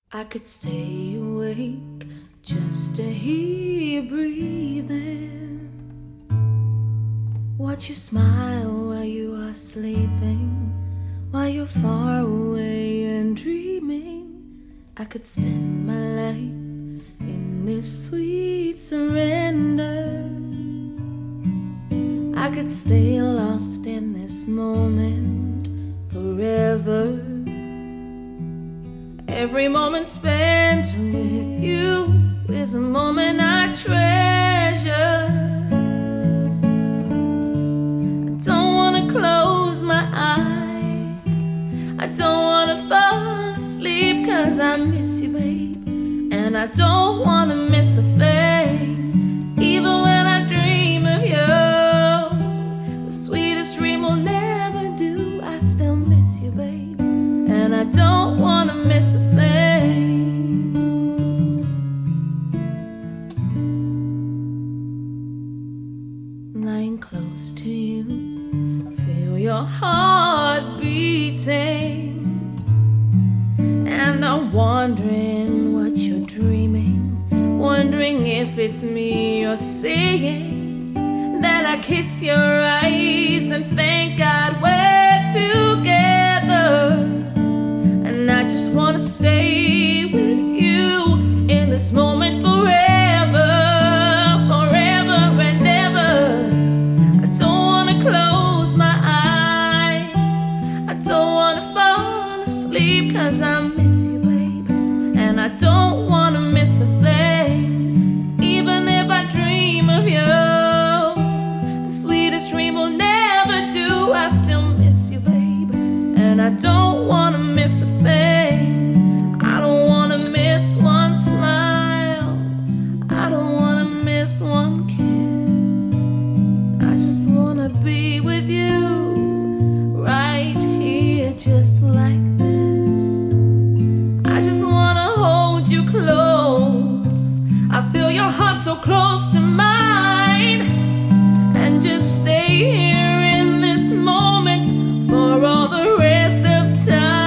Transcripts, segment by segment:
I could stay awake just to hear you breathing. Watch you smile while you are sleeping, while you're far away and dreaming. I could spend my life in this sweet surrender. I could stay lost in this moment forever. Every moment spent with you is a moment I treasure. I don't wanna close my eyes, I don't wanna fall asleep, 'cause I miss you, babe, and I don't wanna miss a thing. Even when I dream of you, the sweetest dream will never do. I still miss you, babe, and I don't wanna miss a thing. Lying close to you, feel your heart beating, and I'm wondering what you're dreaming, wondering if it's me you're seeing. Then I kiss your eyes and thank God we're together. And I just wanna stay with you in this moment forever, forever and ever. I don't wanna close my eyes, I don't wanna fall asleep, 'cause I miss you, babe, and I don't wanna miss a thing. Even if I dream of you, the sweetest dream will never do. I still miss you, babe, and I don't wanna miss a thing. I don't wanna miss one smile, I don't wanna miss one kiss. I just wanna be with you right here, just like this. I just wanna hold you close, I feel your heart so close to mine, and just stay here in this moment for all the rest of time.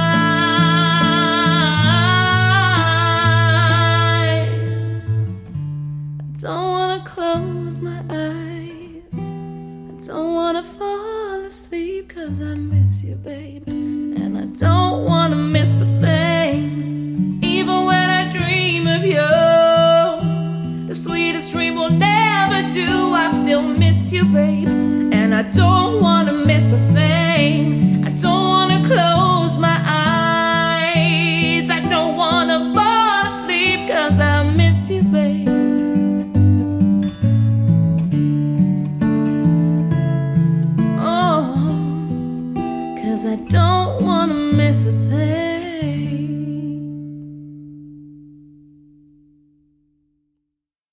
I don't wanna close my eyes, I don't wanna fall asleep, 'cause I miss you, babe, and I don't wanna miss a thing. Even when I dream of you, the sweetest dream will never do. I still miss you, babe, and I don't wanna